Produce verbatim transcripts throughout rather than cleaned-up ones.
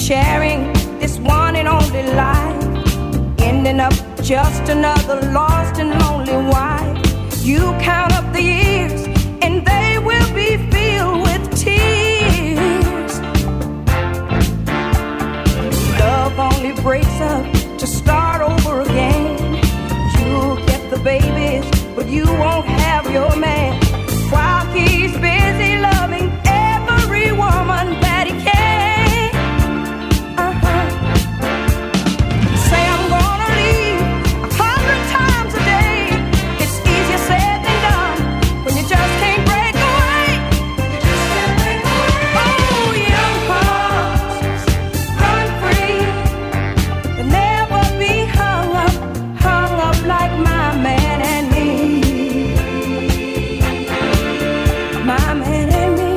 sharing this one and only life, ending up just another lost and lonely wife. You count up the years and they will be filled with tears. Love only breaks up to start over again. You'll get the babies, but you won't have your man, while he's busy loving every woman that he can. Uh-huh. Say I'm gonna leave a hundred times a day. It's easier said than done when you just can't break away. You just can't break away. Oh, young hearts, run free and never be hung up, hung up like my man and me. My man and me.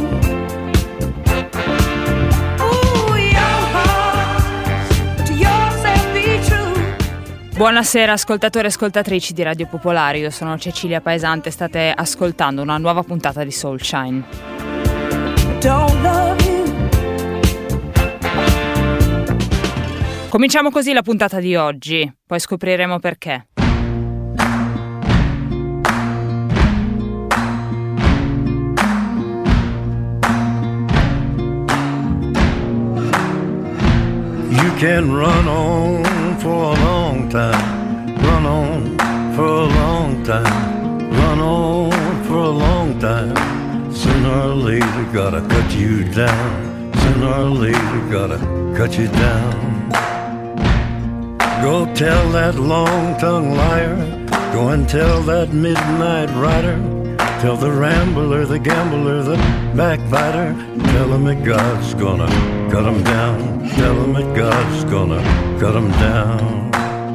Ooh, young hearts, to yourself be true. Buonasera ascoltatori e ascoltatrici di Radio Popolare, io sono Cecilia Paesante e state ascoltando una nuova puntata di Soulshine. Don't love you. Cominciamo così la puntata di oggi, poi scopriremo perché. You can run on for a long time, run on for a long time, run on for a long time. Sooner or later gotta cut you down, sooner or later gotta cut you down. Go tell that long-tongued liar, go and tell that midnight rider, tell the rambler, the gambler, the backbiter, tell him that God's gonna cut him down, tell him that God's gonna cut him down.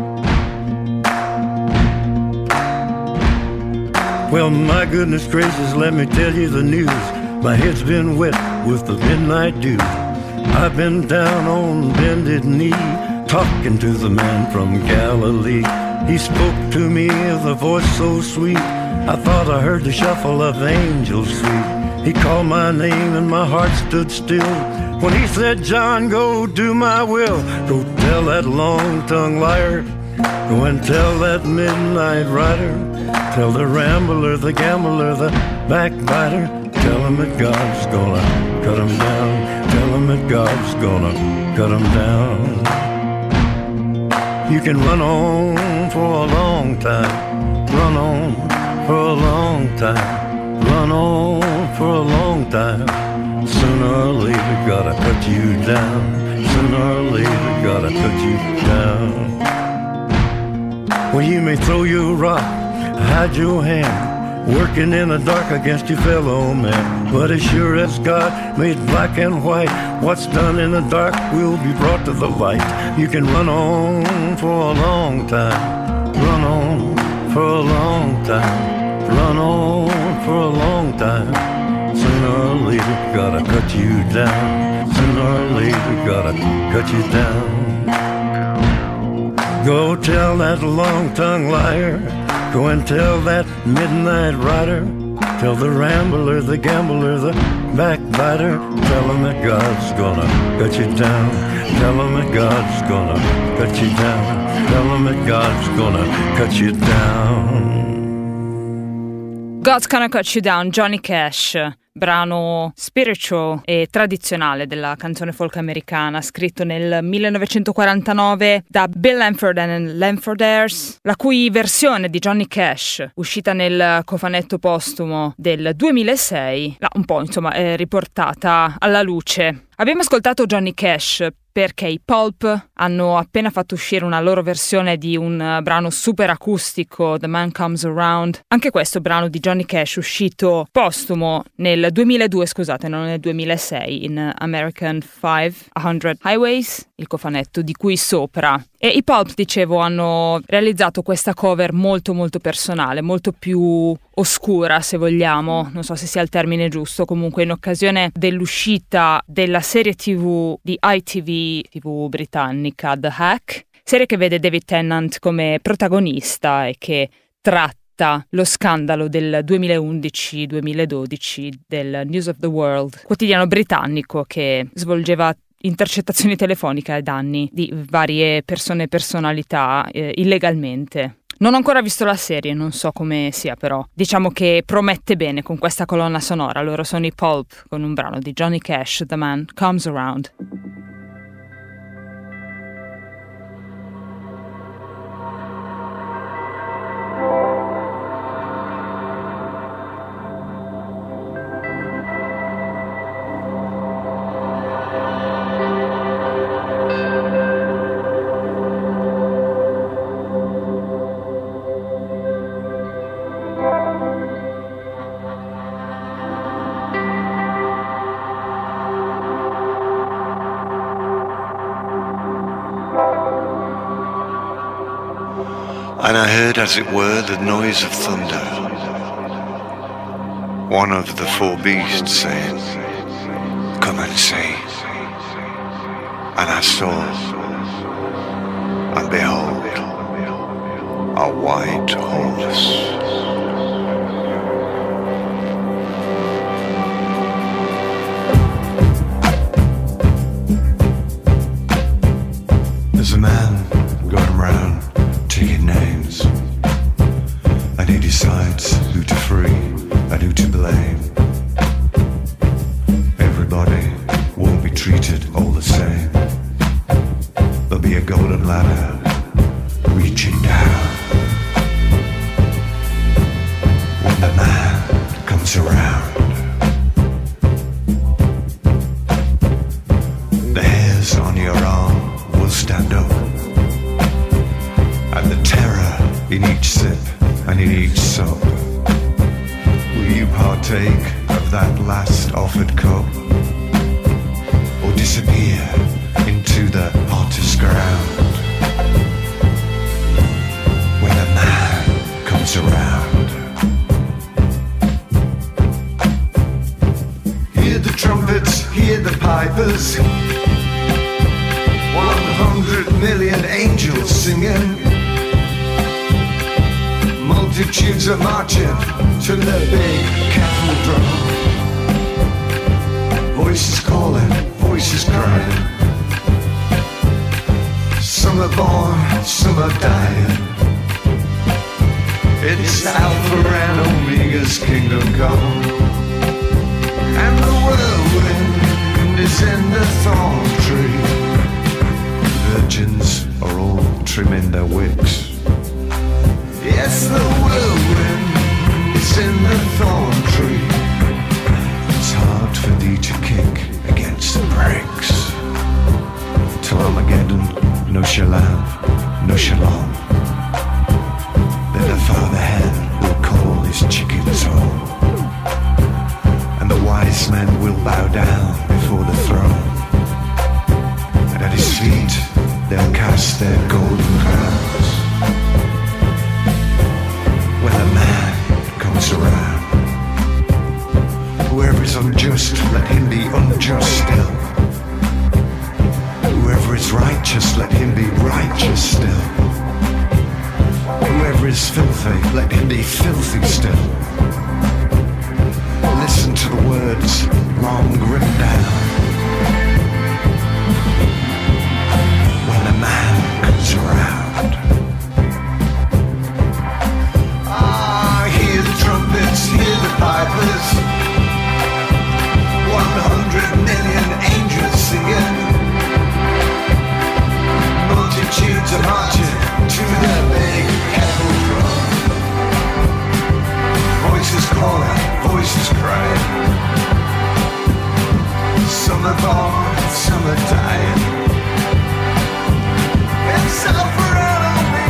Well, my goodness gracious, let me tell you the news. My head's been wet with the midnight dew. I've been down on bended knee, talking to the man from Galilee. He spoke to me with a voice so sweet, I thought I heard the shuffle of angels sweet. He called my name and my heart stood still when he said, John, go do my will. Go tell that long-tongued liar, go and tell that midnight rider, tell the rambler, the gambler, the backbiter, tell him that God's gonna cut him down, tell him that God's gonna cut him down. You can run on for a long time, run on for a long time, run on for a long time. Sooner or later gotta cut you down, sooner or later gotta cut you down. Well, you may throw your rock, hide your hand, working in the dark against your fellow man, but as sure as God made black and white, what's done in the dark will be brought to the light. You can run on for a long time, run on for a long time, run on for a long time. Sooner or later gotta cut you down, sooner or later gotta cut you down. Go tell that long-tongued liar, go and tell that midnight rider, tell the rambler, the gambler, the backbiter, tell him that God's gonna cut you down, tell him that God's gonna cut you down, tell him that God's gonna cut you down. God's Gonna Cut You Down, Johnny Cash, brano spiritual e tradizionale della canzone folk americana, scritto nel millenovecentoquarantanove da Bill Lamford and Lamfordaires, la cui versione di Johnny Cash, uscita nel cofanetto postumo del duemilasei, un po' insomma è riportata alla luce. Abbiamo ascoltato Johnny Cash perché i Pulp hanno appena fatto uscire una loro versione di un brano super acustico, The Man Comes Around. Anche questo brano di Johnny Cash uscito postumo nel duemiladue, scusate, non nel duemilasei, in American cinquecento Highways, il cofanetto di cui sopra. E i Pulp, dicevo, hanno realizzato questa cover molto molto personale, molto più oscura, se vogliamo, non so se sia il termine giusto, comunque in occasione dell'uscita della serie tivù di I T V, tivù britannica, The Hack, serie che vede David Tennant come protagonista e che tratta lo scandalo del duemilaundici duemiladodici del News of the World, quotidiano britannico che svolgeva intercettazioni telefoniche ai danni di varie persone e personalità eh, illegalmente. Non ho ancora visto la serie, non so come sia, però diciamo che promette bene con questa colonna sonora. Loro sono i Pulp con un brano di Johnny Cash, The Man Comes Around. And I heard, as it were, the noise of thunder. One of the four beasts saying, "Come and see." And I saw, and behold, a white horse. There's a man going round taking names, and he decides who to free and who to blame. Everybody won't be treated all the same. There'll be a golden ladder reaching down when the man comes around. The hairs on your arm will stand up, and the terror in each sip and in each sup. Will you partake of that last offered cup, or disappear into the hottest ground when the man comes around? Hear the trumpets, hear the pipers, one hundred million angels singing. Multitudes are marching to the big cattle drum. Voices calling, voices crying. Some are born, some are dying. It's Alpha and Omega's kingdom come, and the whirlwind is in the thorn tree. Virgins are all trimming their wicks. Yes, the whirlwind is in the thorn tree. It's hard for thee to kick against the pricks. Till Armageddon, no shalom, no shalom. Then the father hen will call his chickens home, and the wise men will bow down before the throne, and at his feet they'll cast their golden crowns. When the man comes around, whoever is unjust, let him be unjust still. Whoever is righteous, let him be righteous still. Whoever is filthy, let him be filthy still. Listen to the words long written down. When the man comes around, trumpets, hear the pipers, one hundred million angels singing. Multitudes are marching to the big kettle drum. Voices calling, voices crying. Some are born, some are dying. It's Alpha and Omega.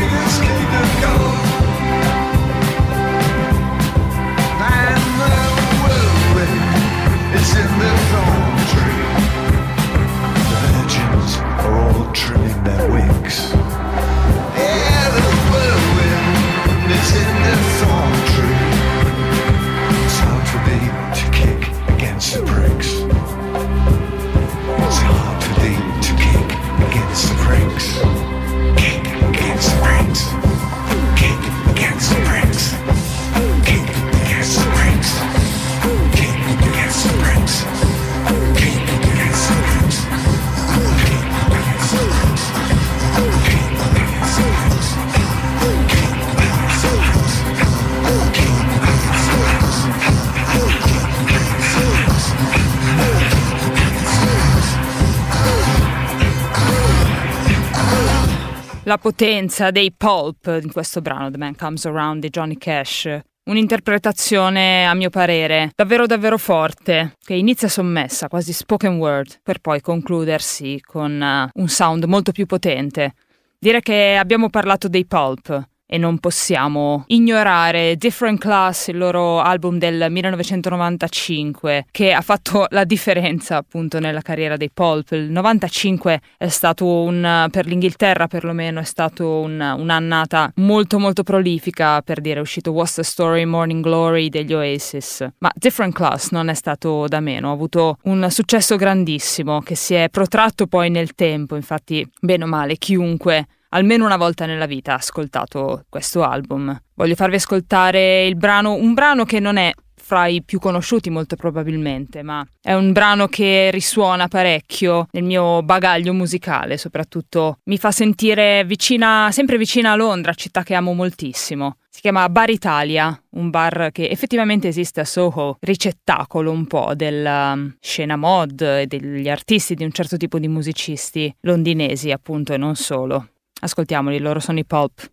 La potenza dei Pulp in questo brano The Man Comes Around di Johnny Cash. Un'interpretazione, a mio parere, davvero davvero forte, che inizia sommessa, quasi spoken word, per poi concludersi con uh, un sound molto più potente. Dire che abbiamo parlato dei Pulp e non possiamo ignorare Different Class, il loro album del millenovecentonovantacinque, che ha fatto la differenza appunto nella carriera dei Pulp. Il novantacinque è stato un, per l'Inghilterra perlomeno, è stato un, un'annata molto molto prolifica, per dire, è uscito What's the Story, Morning Glory degli Oasis, ma Different Class non è stato da meno, ha avuto un successo grandissimo che si è protratto poi nel tempo. Infatti, bene o male, chiunque almeno una volta nella vita ha ascoltato questo album. Voglio farvi ascoltare il brano, un brano che non è fra i più conosciuti molto probabilmente, ma è un brano che risuona parecchio nel mio bagaglio musicale, soprattutto mi fa sentire vicina, sempre vicina a Londra, città che amo moltissimo. Si chiama Bar Italia, un bar che effettivamente esiste a Soho, ricettacolo un po' della scena mod e degli artisti, di un certo tipo di musicisti londinesi appunto e non solo. Ascoltiamoli, loro sono i Pulp.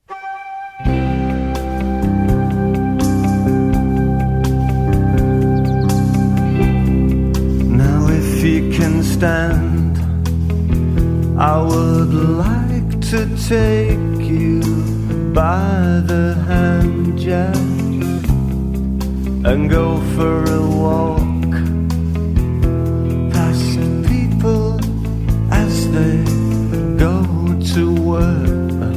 Now if you can stand, I would like to take you by the hand, yeah, and go for a walk past people as they go to work.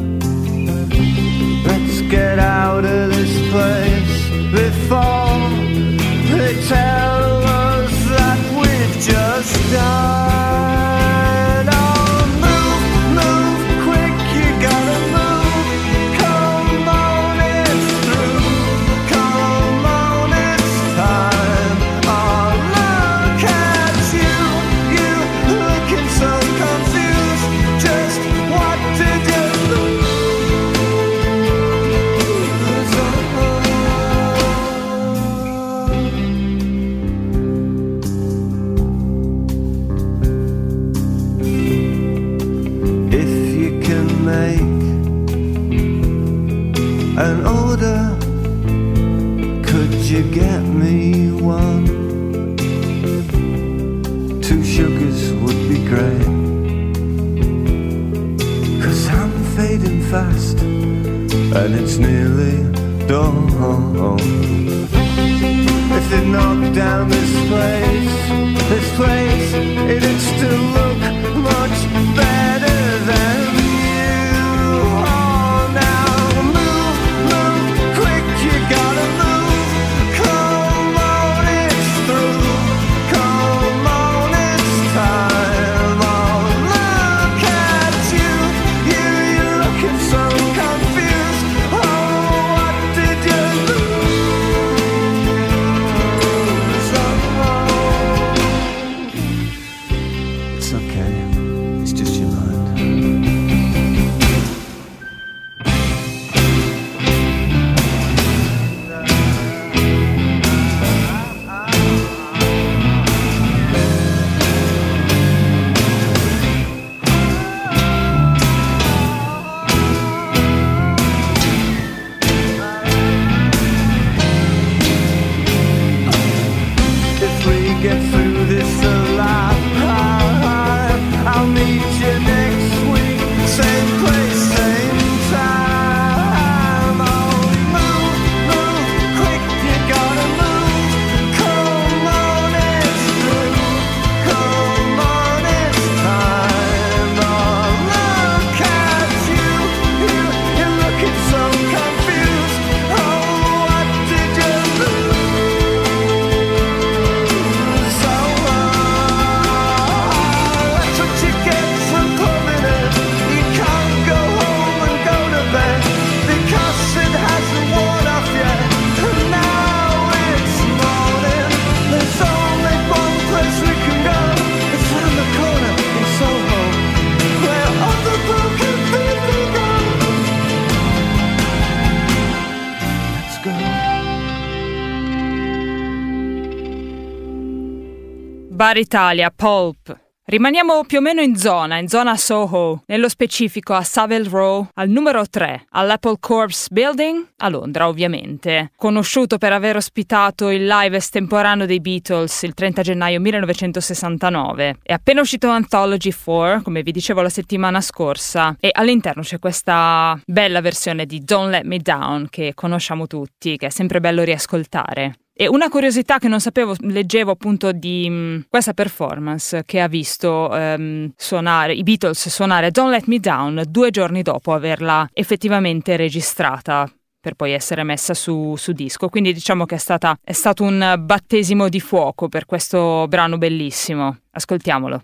Let's get out of this place before they tell us that we've just died. Oh, move, move quick, you gotta move. Come on, it's through. Come on, it's time. Oh, look at you, you looking so confused. Just what did you lose? If you can make an order, could you get me one? Two sugars would be great, 'cause I'm fading fast and it's nearly dawn. If they knock down this place, this place, it'd still look much better than you. Oh, now move, move quick, you gotta move. Come on, it's through. Come on, it's time. Oh, look at you, you, you're looking so confused. Oh, what did you lose? Oh, it's okay. Bar Italia, Pulp. Rimaniamo più o meno in zona, in zona Soho, nello specifico a Savile Row, al numero tre, all'Apple Corps Building, a Londra ovviamente. Conosciuto per aver ospitato il live estemporaneo dei Beatles il trenta gennaio millenovecentosessantanove. È appena uscito Anthology quattro, come vi dicevo la settimana scorsa, e all'interno c'è questa bella versione di Don't Let Me Down che conosciamo tutti, che è sempre bello riascoltare. E una curiosità che non sapevo, leggevo appunto di mh, questa performance che ha visto um, suonare i Beatles suonare Don't Let Me Down due giorni dopo averla effettivamente registrata per poi essere messa su, su disco. Quindi diciamo che è, stata, è stato un battesimo di fuoco per questo brano bellissimo. Ascoltiamolo.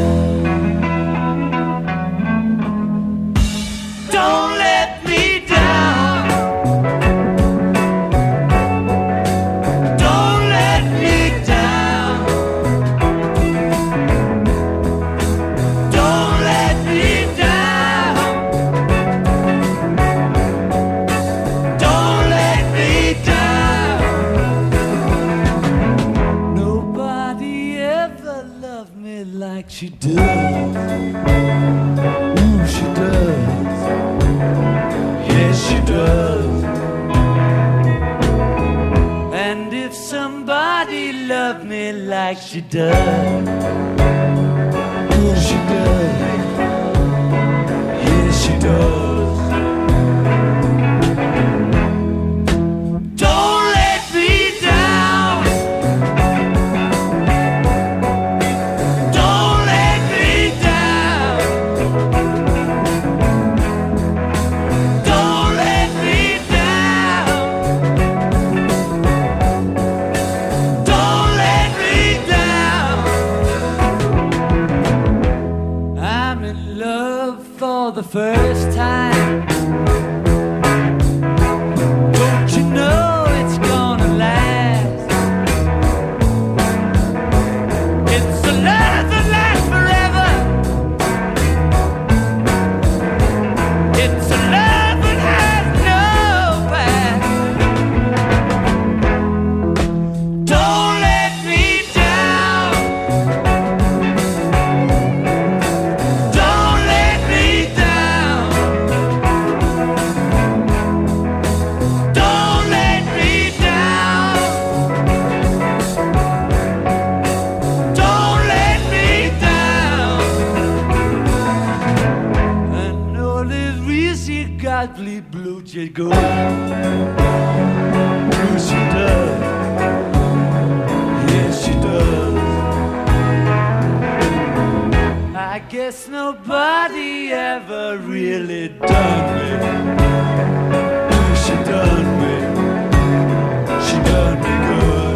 Don't let me down. Like she does, ooh, she does, yes she does. And if somebody loved me like she does, ooh, she does, yes she does. The first time, don't you know it's gonna last? It's a love that lasts forever. It's a love that has no past. Don't let me down. Don't let me down. Bleed blue jay go. Ooh, she does. Yes, she does. I guess nobody ever really done me. Ooh, she done me. She done me good.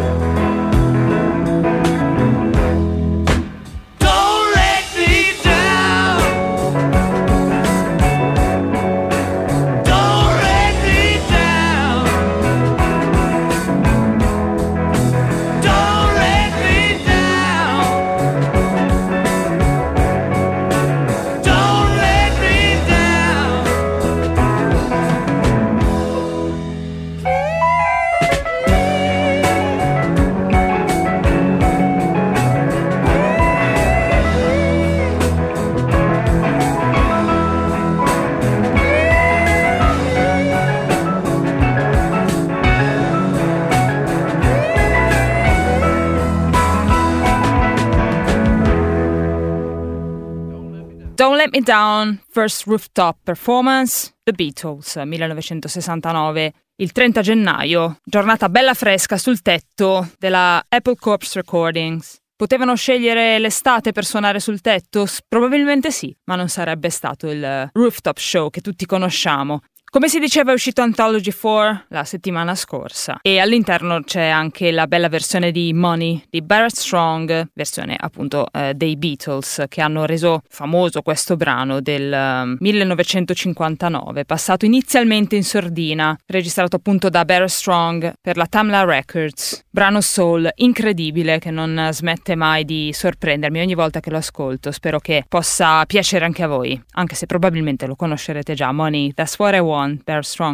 Don't Let Me Down, First Rooftop Performance, The Beatles, millenovecentosessantanove, il trenta gennaio, giornata bella fresca sul tetto della Apple Corps Recordings. Potevano scegliere l'estate per suonare sul tetto? Probabilmente sì, ma non sarebbe stato il rooftop show che tutti conosciamo. Come si diceva è uscito Anthology quattro la settimana scorsa e all'interno c'è anche la bella versione di Money di Barrett Strong, versione appunto eh, dei Beatles, che hanno reso famoso questo brano del uh, millenovecentocinquantanove, passato inizialmente in sordina, registrato appunto da Barrett Strong per la Tamla Records. Brano soul incredibile che non smette mai di sorprendermi ogni volta che lo ascolto. Spero che possa piacere anche a voi, anche se probabilmente lo conoscerete già. Money, That's What I Want, Barrett Strong.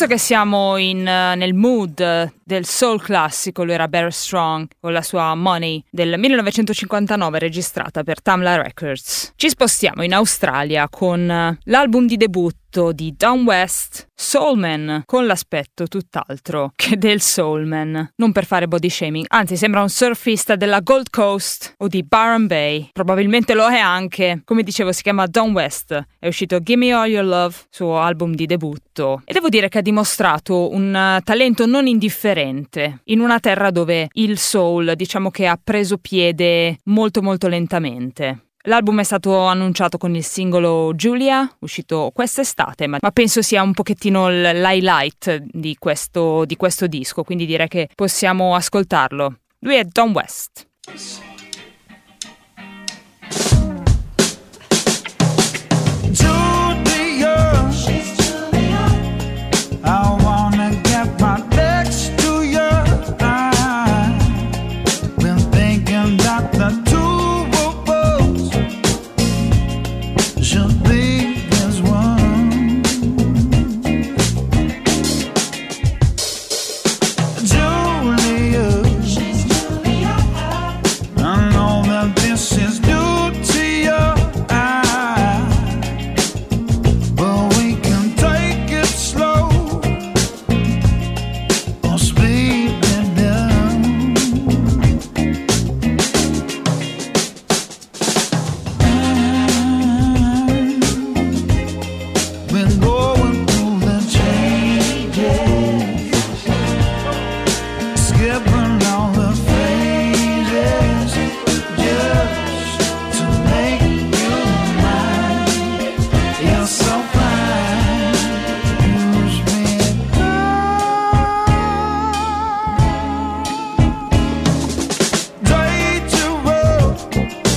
Visto che siamo in, uh, nel mood del soul classico, lui era Barry Strong con la sua Money del millenovecentocinquantanove registrata per Tamla Records. Ci spostiamo in Australia con uh, l'album di debutto di Don West, Soulman, con l'aspetto tutt'altro che del soulman, non per fare body shaming, anzi sembra un surfista della Gold Coast o di Byron Bay, probabilmente lo è anche. Come dicevo, si chiama Don West, è uscito Give Me All Your Love, suo album di debutto, e devo dire che ha dimostrato un uh, talento non indifferente in una terra dove il soul, diciamo che ha preso piede molto molto lentamente. L'album è stato annunciato con il singolo Julia, uscito quest'estate, ma, ma penso sia un pochettino l'highlight di questo, di questo disco, quindi direi che possiamo ascoltarlo. Lui è Don West. Julia, I wanna get my legs to you. I've been thinking that the two should be as one. Julia, I know that this is due to your eye, but we can take it slow or speed it down. Been going through the changes, skipping all the phases, just to make you mine. You're so fine, use me dangerous.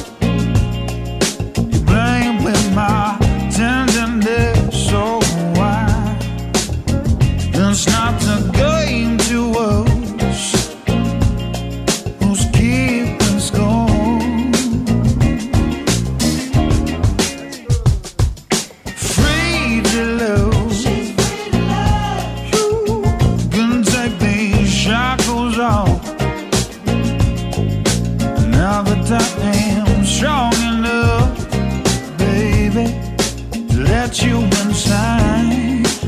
You playing with my tenderness. So why? It's not the game to us. Who's keeping score? Free to lose. You can take these shackles off. Now that I am strong enough, baby, to let you inside.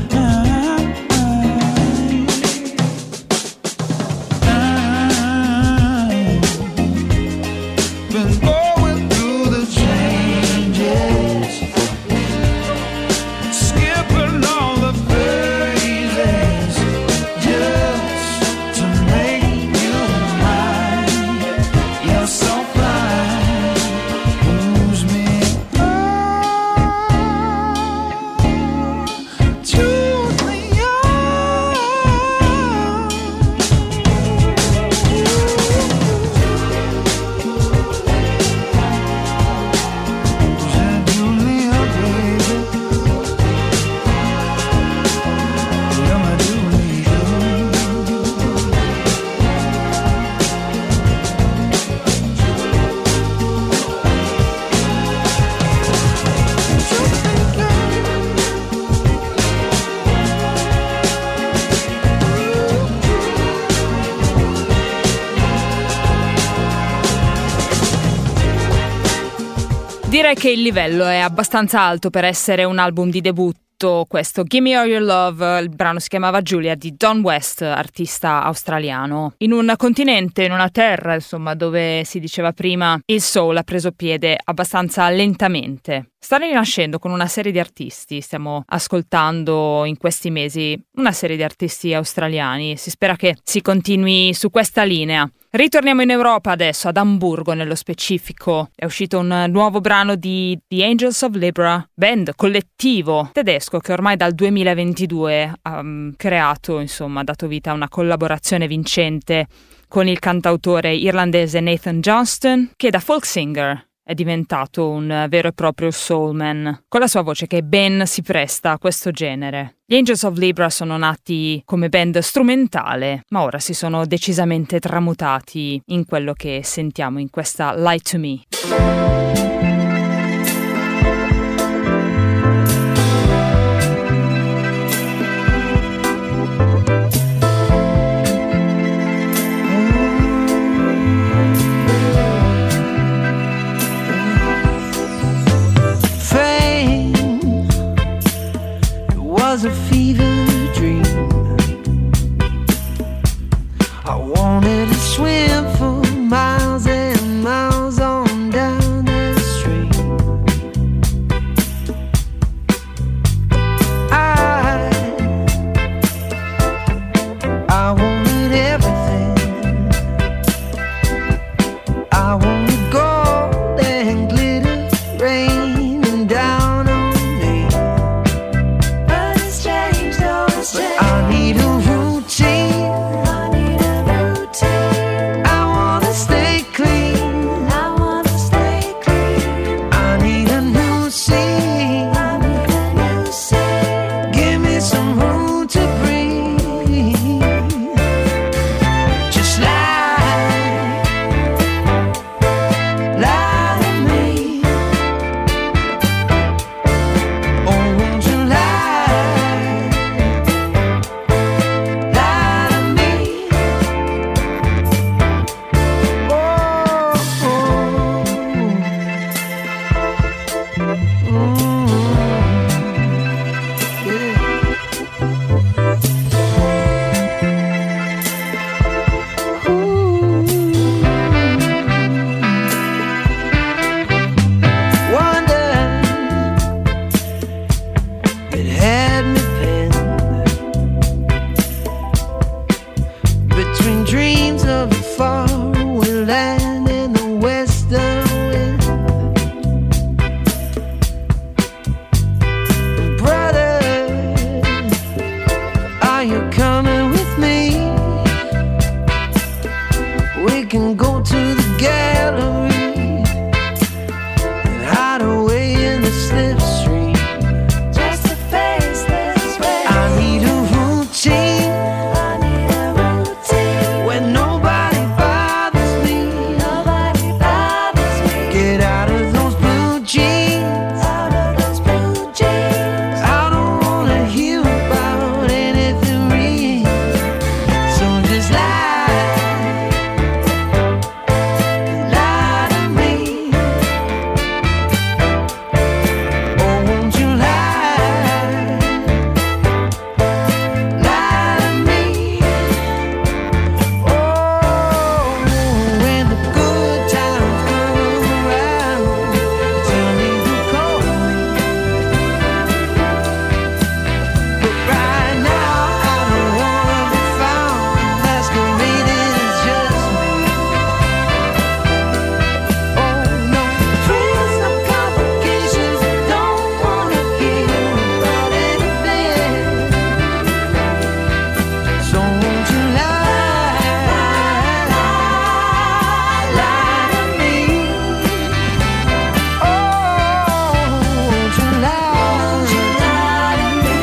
Been going through the changes, skipping all the phases, just to make you mine. You're so fine, lose me. Direi che il livello è abbastanza alto per essere un album di debutto. Questo Give Me All Your Love, il brano si chiamava Julia, di Don West, artista australiano. In un continente, in una terra, insomma, dove si diceva prima il soul ha preso piede abbastanza lentamente. Sta rinascendo con una serie di artisti, stiamo ascoltando in questi mesi una serie di artisti australiani, si spera che si continui su questa linea. Ritorniamo in Europa adesso, ad Amburgo nello specifico. È uscito un nuovo brano di The Angels of Libra, band collettivo tedesco che ormai dal duemilaventidue ha um, creato, insomma, ha dato vita a una collaborazione vincente con il cantautore irlandese Nathan Johnston, che da folk singer è diventato un vero e proprio soulman, con la sua voce che ben si presta a questo genere. Gli Angels of Libra sono nati come band strumentale, ma ora si sono decisamente tramutati in quello che sentiamo in questa Lie to Me. faraway land in the western wind. Brother, are you coming with me? We can go to the gallery and hide away in the slipstream. Just to face this way. I need a routine. I need a routine. When nobody bothers me, Nobody bothers me. get out of those blue jeans. Out of those blue jeans. I don't wanna hear about anything real. So just lie, lie to me. Oh, won't you lie, lie to me. Oh, when the good times come around, tell me who called me. But right now I don't wanna be found masquerading as just me. Oh no, please, no complications. Don't wanna hear about anything. So won't you lie, lie to me? Oh, won't you lie, lie to me?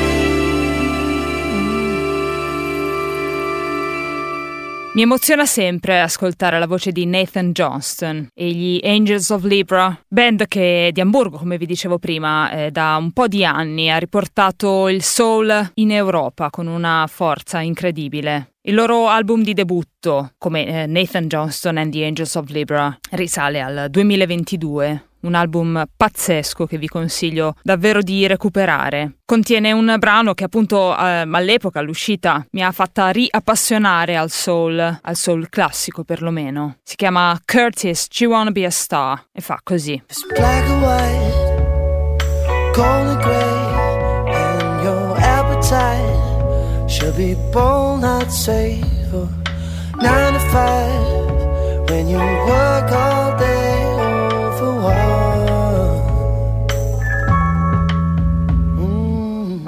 Mi emoziona sempre ascoltare la voce di Nathan Johnston e gli Angels of Libra, band che di Amburgo, come vi dicevo prima, eh, da un po' di anni ha riportato il soul in Europa con una forza incredibile. Il loro album di debutto, come eh, Nathan Johnston and the Angels of Libra, risale al duemilaventidue. Un album pazzesco che vi consiglio davvero di recuperare. Contiene un brano che appunto eh, all'epoca, all'uscita, mi ha fatta riappassionare al soul, al soul classico perlomeno. Si chiama Curtis, Do You Wanna Be a Star? E fa così. It's black and white, cold and gray, and your appetite should be bold, not safe. For nine to five, when you work all day over what? Mm.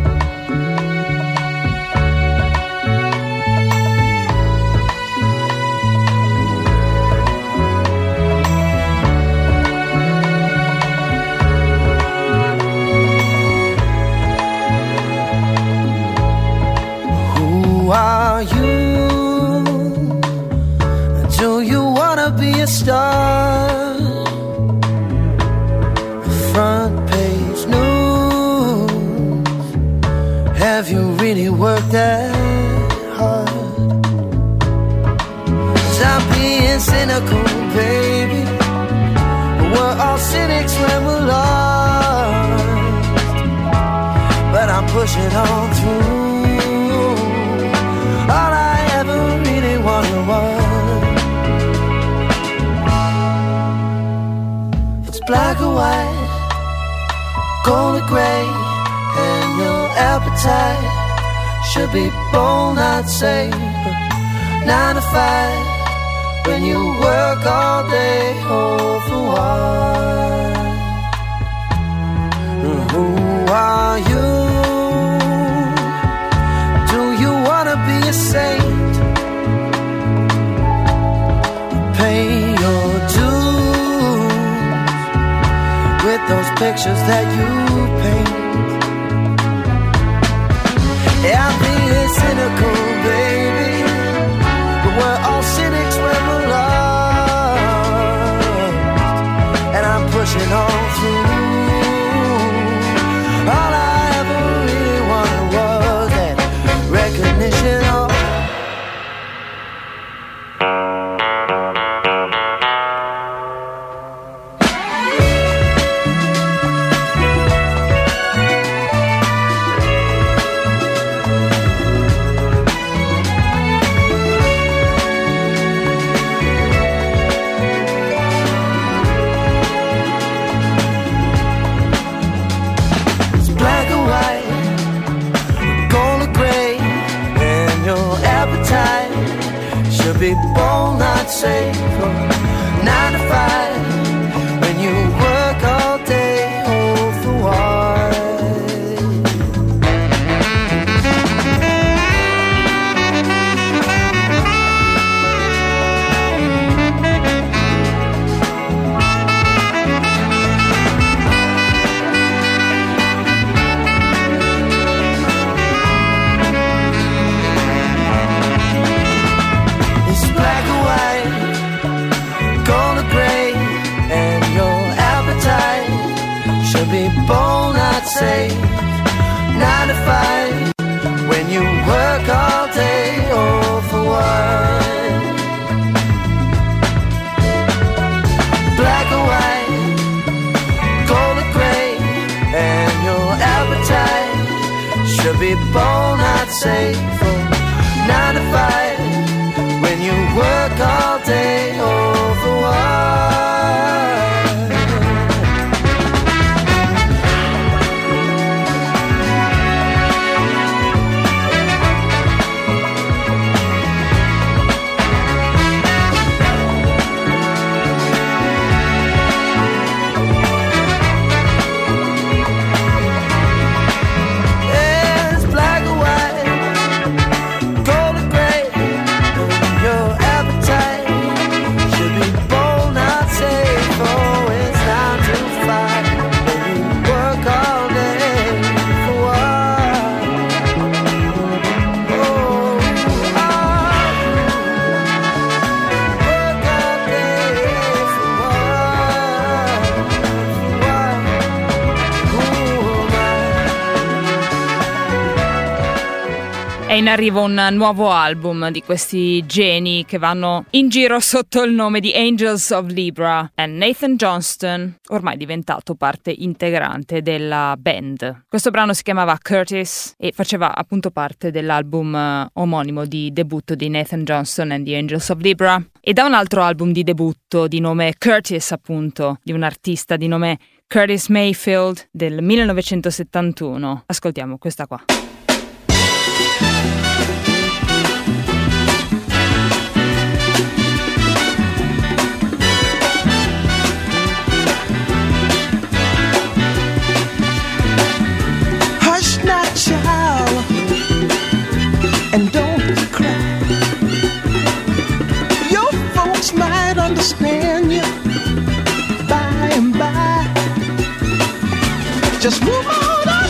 Who are you? Do you wanna be a star? Front page news. Have you really worked that hard? 'Cause I'm being cynical, baby. We're all cynics when we're lost, but I'm pushing on through. All I ever really wanted was black or white, gold or gray, and your appetite should be bold, not safe. Nine to five, when you work all day, oh, for what? Who are you? Do you wanna be a saint? Pay your dues with those pictures that you paint. Yeah, I'm being cynical, baby, but we're all cynics when we're lost, and I'm pushing on through. All I ever really wanted was that recognition of should be born not safe. Nine to five, when you work all day, oh, for what? Be born not safe. Nine to five, when you work all day, oh, for what? Black or white, gold or gray, and your appetite should be born not safe. Oh, nine to five, when you work all day, oh, for what? È in arrivo un nuovo album di questi geni che vanno in giro sotto il nome di Angels of Libra, e Nathan Johnston, ormai diventato parte integrante della band. Questo brano si chiamava Curtis e faceva appunto parte dell'album omonimo di debutto di Nathan Johnston and the Angels of Libra, e da un altro album di debutto di nome Curtis, appunto, di un artista di nome Curtis Mayfield del millenovecentosettantuno. Ascoltiamo questa qua. Child, and don't cry. Your folks might understand you by and by. Just move on up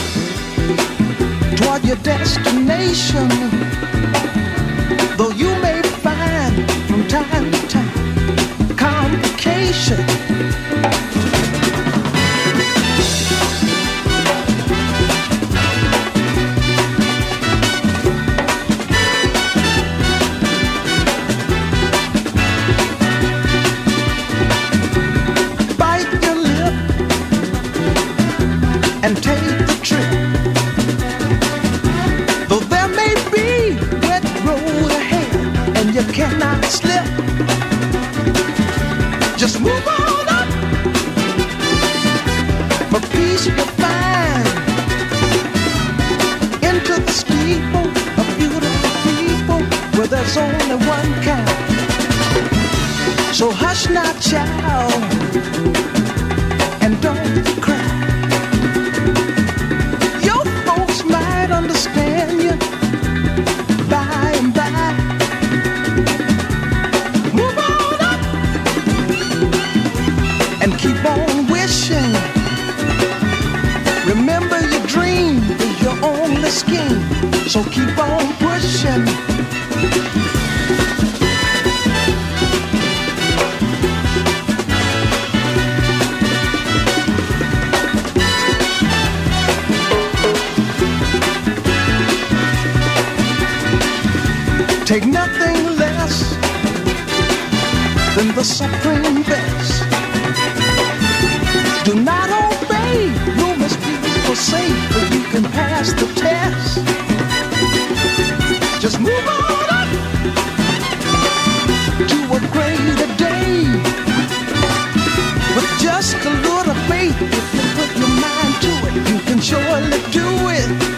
toward your destination, though you may find from time to time complications. And take the trip, though there may be wet road ahead and you cannot slip. Just move on up, for peace you'll find. Into the steeple of beautiful people where there's only one kind. So hush now, child, and don't cry. Understand you by and by. Move on up and keep on wishing. Remember your dream is your only scheme, so keep on pushing. Take nothing less than the supreme best. Do not obey rumors people say, but you can pass the test. Just move on up to a greater day. With just a little faith, if you put your mind to it, you can surely do it.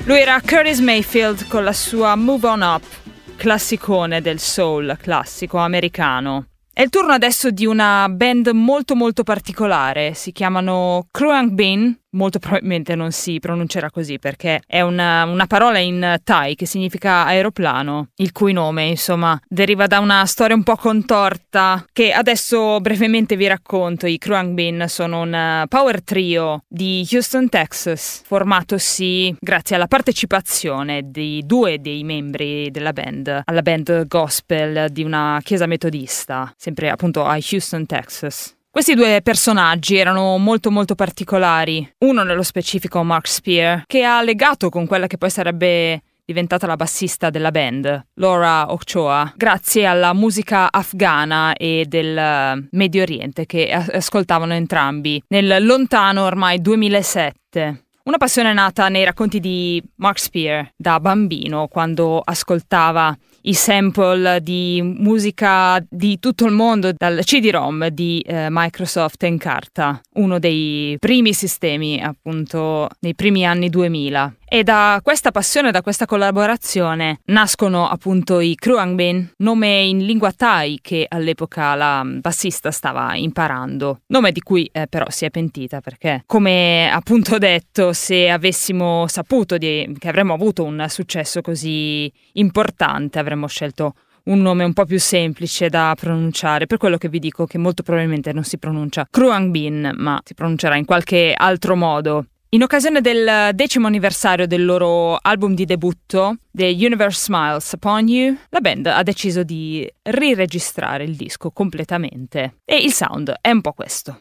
Lui era Curtis Mayfield con la sua Move On Up, classicone del soul classico americano. È il turno adesso di una band molto molto particolare, si chiamano Kruang Bin, molto probabilmente non si pronuncerà così perché è una, una parola in Thai che significa aeroplano, il cui nome insomma deriva da una storia un po' contorta che adesso brevemente vi racconto. I Kruang Bin sono un power trio di Houston, Texas, formatosi grazie alla partecipazione di due dei membri della band alla band gospel di una chiesa metodista, sempre appunto a Houston, Texas. Questi due personaggi erano molto molto particolari, uno nello specifico Mark Spear, che ha legato con quella che poi sarebbe diventata la bassista della band, Laura Ochoa, grazie alla musica afghana e del Medio Oriente che ascoltavano entrambi nel lontano ormai duemilasette. Una passione nata nei racconti di Mark Spear da bambino, quando ascoltava i sample di musica di tutto il mondo dal C D-ROM di eh, Microsoft Encarta, uno dei primi sistemi appunto nei primi anni duemila. E da questa passione, da questa collaborazione, nascono appunto i Kruang Bin, nome in lingua Thai che all'epoca la bassista stava imparando, nome di cui eh, però si è pentita perché, come appunto detto, se avessimo saputo di, che avremmo avuto un successo così importante, avremmo scelto un nome un po' più semplice da pronunciare, per quello che vi dico che molto probabilmente non si pronuncia Kruang Bin, ma si pronuncerà in qualche altro modo. In occasione del decimo anniversario del loro album di debutto, The Universe Smiles Upon You, la band ha deciso di riregistrare il disco completamente. E il sound è un po' questo.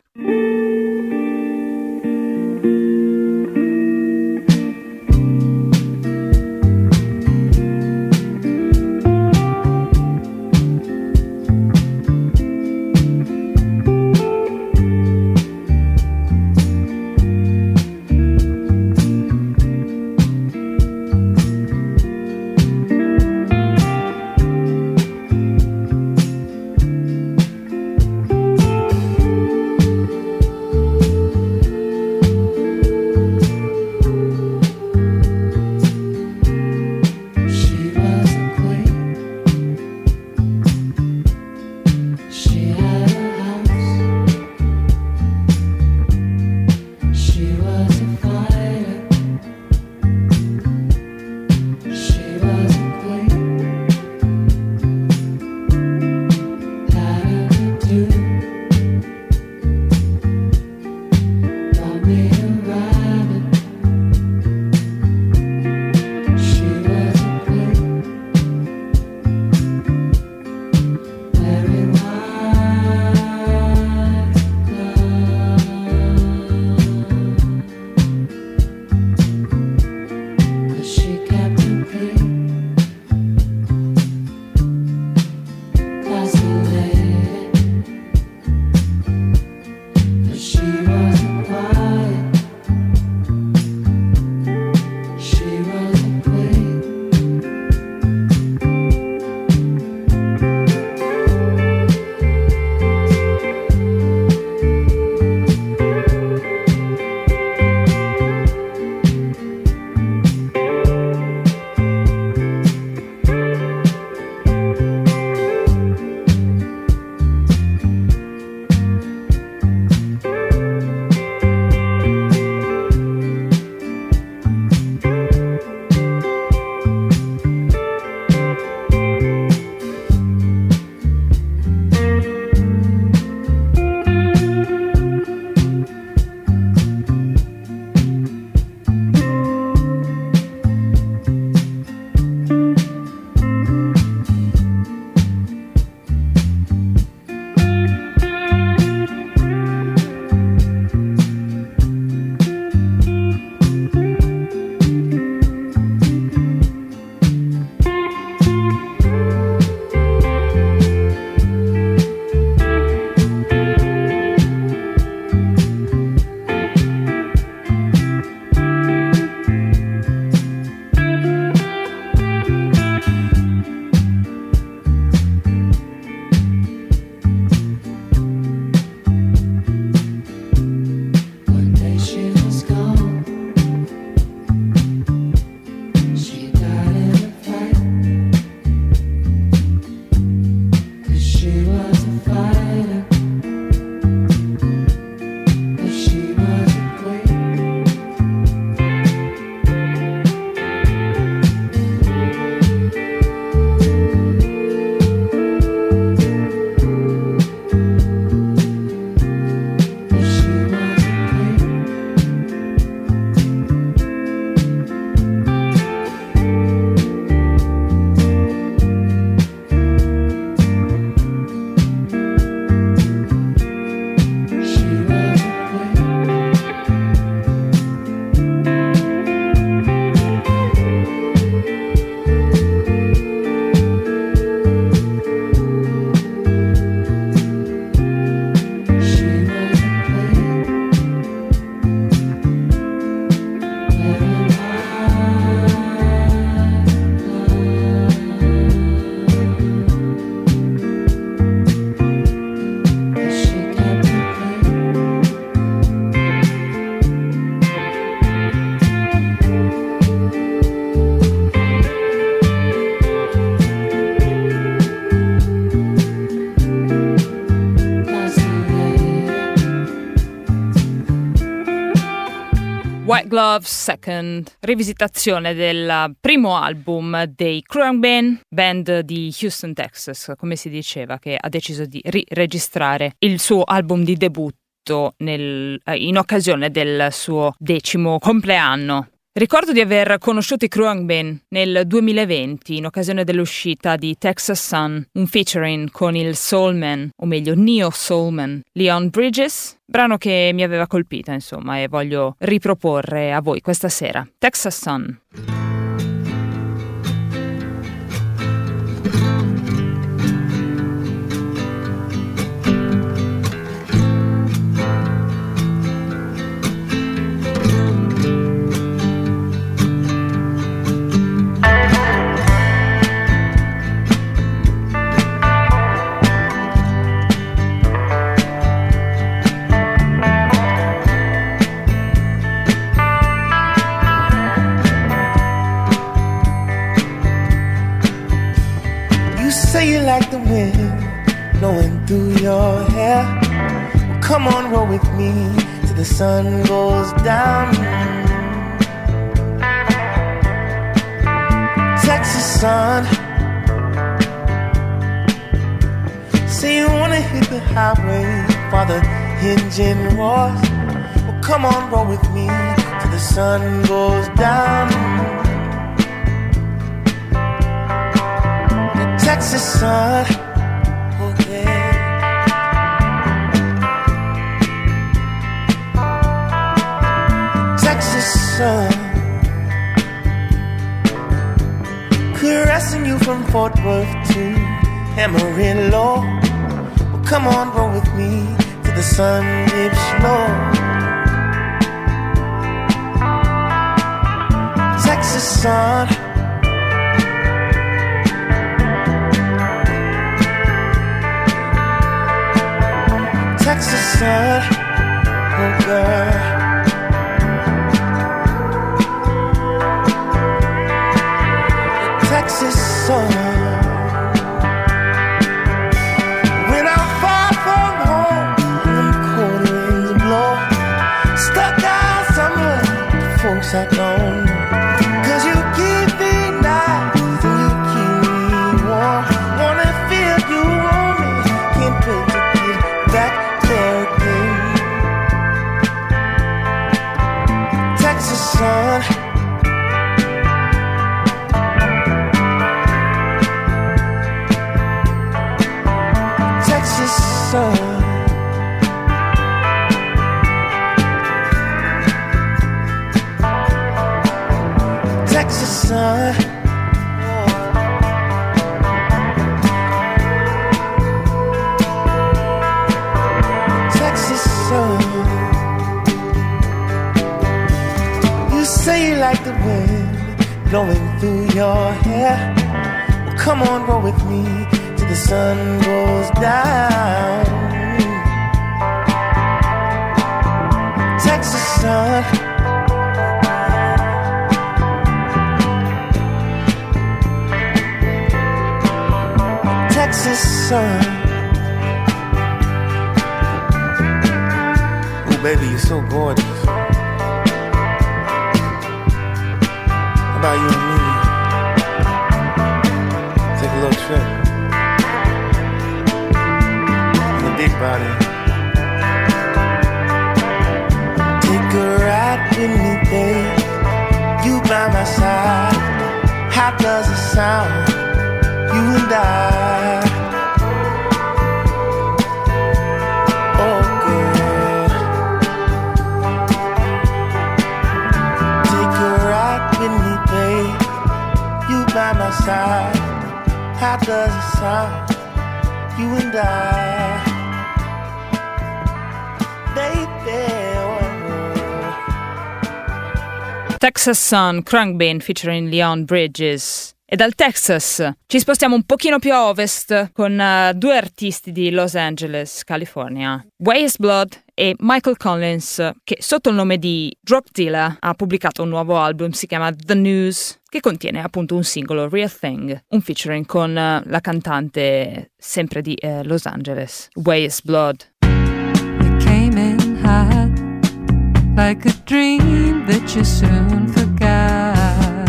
White Gloves Second, rivisitazione del primo album dei Khruangbin, band di Houston, Texas, come si diceva, che ha deciso di riregistrare il suo album di debutto nel, in occasione del suo decimo compleanno. Ricordo di aver conosciuto i Khruangbin nel duemilaventi in occasione dell'uscita di Texas Sun, un featuring con il soulman, o meglio neo soulman, Leon Bridges, brano che mi aveva colpita insomma e voglio riproporre a voi questa sera. Texas Sun. Like the wind blowing through your hair. Well, come on, roll with me till the sun goes down. Texas sun. Say you wanna hit the highway while the engine roars. Well, come on, roll with me till the sun goes down. Texas sun, okay. Texas sun, caressing you from Fort Worth to Amarillo. Well, come on, roll with me till the sun dips low. Texas sun. Texas sun, oh girl. Texas sun. When I'm far from home and the cold winds blow, stuck out somewhere, the folks I don't know. 'Cause you keep me nice and you keep me warm. Wanna feel you on me, can't wait to get back there again. Texas sun. Texas sun. Texas sun. Texas sun. You say you like the wind blowing through your hair. Well, come on, roll with me till the sun goes down. Texas sun. Texas sun. Oh, baby, you're so gorgeous. How about you and me? Take a little trip. In the big body. Take a ride with me, babe. You by my side. How does it sound? You and I. Oh girl, take a ride with me, babe. You by my side. How does it sound? You and I, baby. Oh. Texas Sun, Khruangbin featuring Leon Bridges. E dal Texas ci spostiamo un pochino più a ovest con uh, due artisti di Los Angeles, California, Weyes Blood e Michael Collins, che sotto il nome di Dropzilla ha pubblicato un nuovo album, si chiama The News, che contiene appunto un singolo, Real Thing, un featuring con uh, la cantante sempre di uh, Los Angeles, Weyes Blood. We came in hot, like a dream that you soon forgot.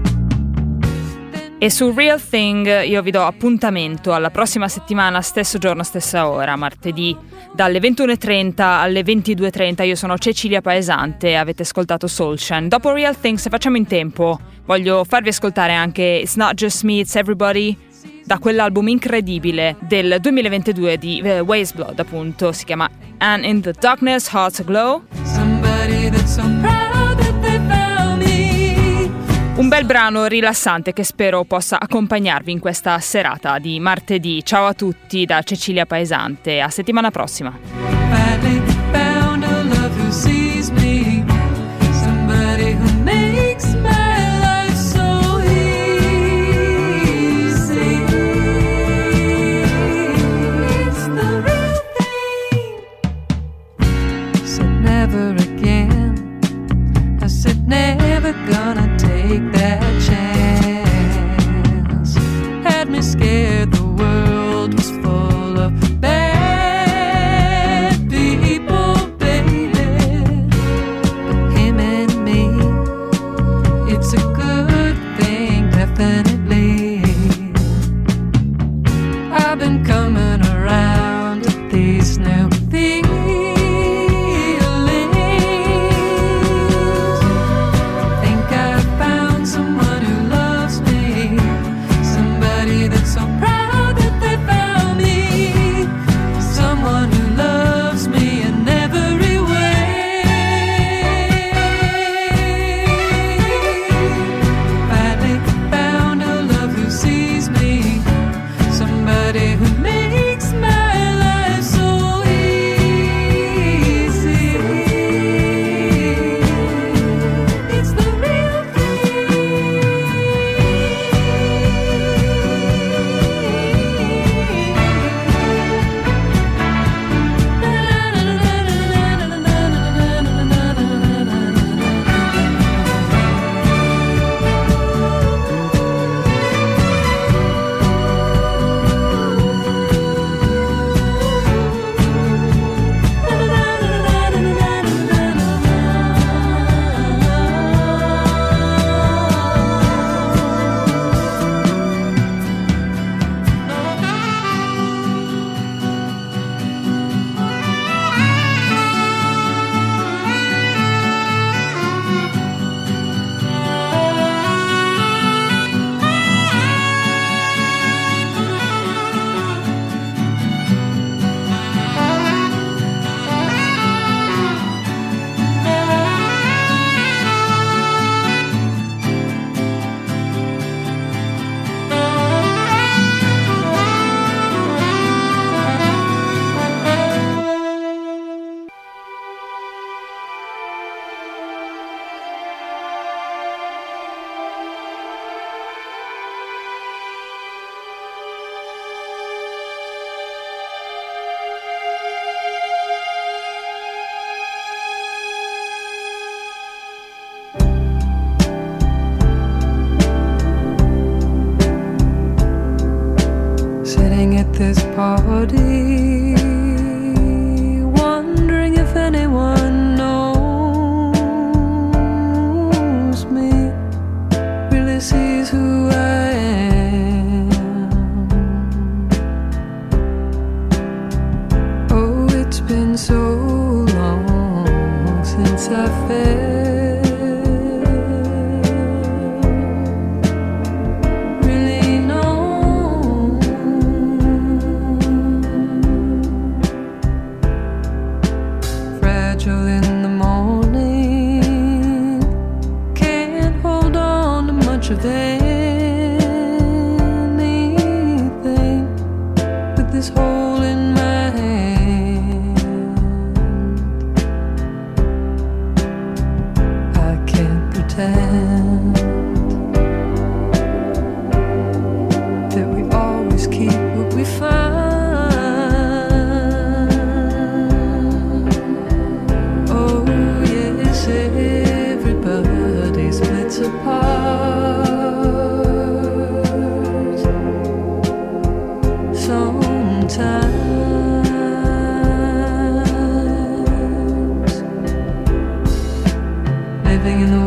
E su Real Thing io vi do appuntamento alla prossima settimana, stesso giorno, stessa ora, martedì, dalle ventuno e trenta alle ventidue e trenta. Io sono Cecilia Paesante e avete ascoltato Soulshine. Dopo Real Thing, se facciamo in tempo, voglio farvi ascoltare anche It's Not Just Me, It's Everybody, da quell'album incredibile del duemilaventidue di uh, Weyes Blood, appunto, si chiama And in the Darkness Hearts Aglow. Somebody that's so proud that they found me. Un bel brano rilassante che spero possa accompagnarvi in questa serata di martedì. Ciao a tutti da Cecilia Paesante, a settimana prossima. Finally found a love who sees me. Somebody who makes my life so easy. It's the real thing. Said never again. I said never gonna take that chance. Had me scared the world was full of bad people, baby. But him and me, it's a good thing, definitely. I've been coming around to these new feelings. Think I found someone who loves me, somebody that's so proud that they found me, someone who loves me in every way. Finally found a love who sees me, somebody who makes my life so easy. It's the real sitting at this party, wondering if anyone knows me, really sees who I am. Oh, it's been so long since I felt in the morning, can't hold on to much of anything with this hole in my hand. I can't pretend that we always keep what we find. Everybody splits apart. living in the